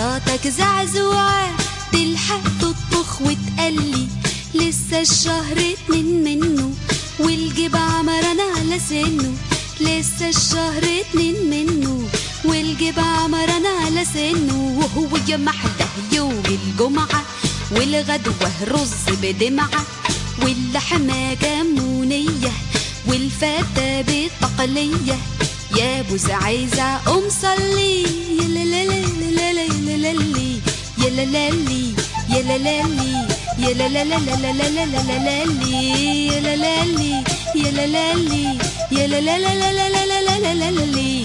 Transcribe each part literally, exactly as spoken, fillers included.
مراتك زعزوعة تلحق تطبخ وتقلي، لسه الشهر اتنين منه والجيب عمران على سنه، لسه الشهر اتنين منه والجيب عمران على سنه. وهو يا محده يوم الجمعة والغدوة رز بدمعة واللحمة جمونية والفتة بالتقلية. يا ابو زعيزة قوم صلي يا لالالالالالالالي يا لالالي يا لالالي يا لالالالالالالالالي يا لالالي يا لالالي يا لالالالالالالالالي.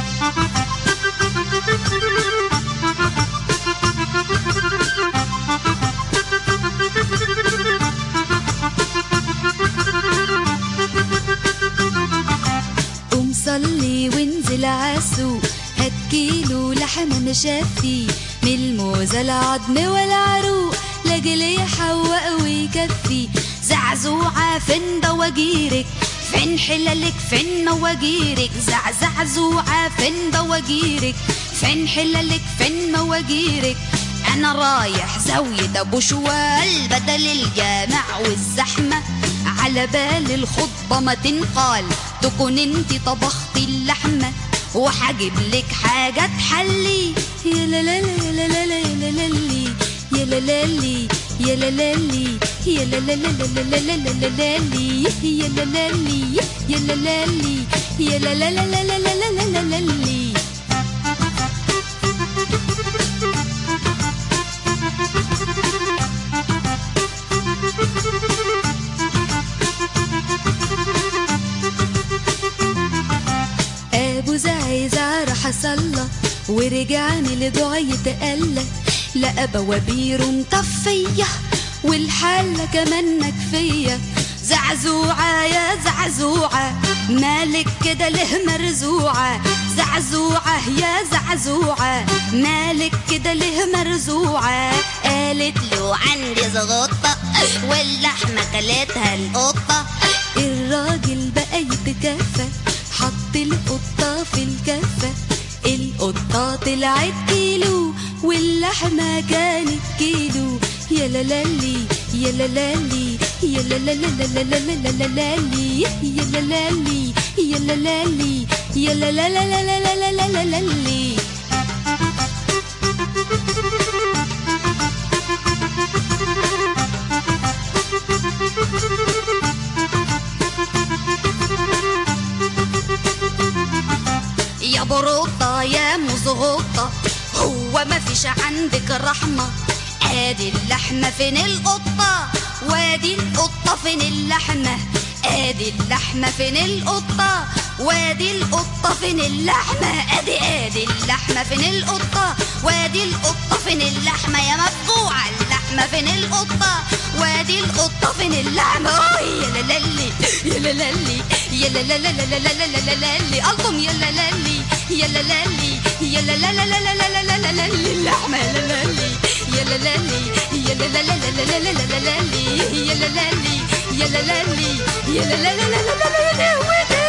قوم صلي وانزل عالسوق هات كيلو لحمة مشفي من الموزة العظم والعروق لاجل يحوق ويكفي. زعزوعة فين دواجيرك فين حلالك فين مواجيرك، زعزعزوعة فين دواجيرك فين حلالك فين مواجيرك. انا رايح زاوية ابو شوال بدل الجامع والزحمة، على بال الخطبة ما تنقال تكون انتي طبختي اللحمة، وحجيب لك حاجة تحلي يا لالالالالالالالي يا لالالي يا لالالي يا لالالالالالالالالي يا لالالي يا لالالي يا لالالالالالالالالي. ابو زعيزة راح صلى ورجع من لدعية تقلى، لقى بوابيره مطفية والحلة كمان مكفية. زعزوعة يا زعزوعة مالك كده له مرزوعة، زعزوعة يا زعزوعة مالك كده له مرزوعة. قالت له عندي زغطة واللحمة كلتها القطة. الراجل بقى يتكفى حط القطة في الكفة، القطة طلعت كيلو واللحمة كانت كيلو. يا لالالي يا لالالي يا لالالالالالالالالي يا لالالي يا لالالي يا لالالالالالالالالي. يا بروطة يا مزغوطة هو ما فيش عندك رحمة، ادي اللحمة فين القطة وادي القطة فين اللحمة، ادي اللحمة فين القطة وادي القطة فين اللحمة، ادي ادي اللحمة فين القطة وادي القطة فين اللحمة. يا مفجوعة اللحمة فين القطة وادي القطة فين اللحمة. يا لالالي يا لالالي يا لالالالالالالالالي الطم يا لالالي يا لالالي يا لالالالالالالالالي اللحمة يا لالالي يا لالالي يا لالالالالالالالالي يا لالالي يا لالالي يا لالالالالالالالي.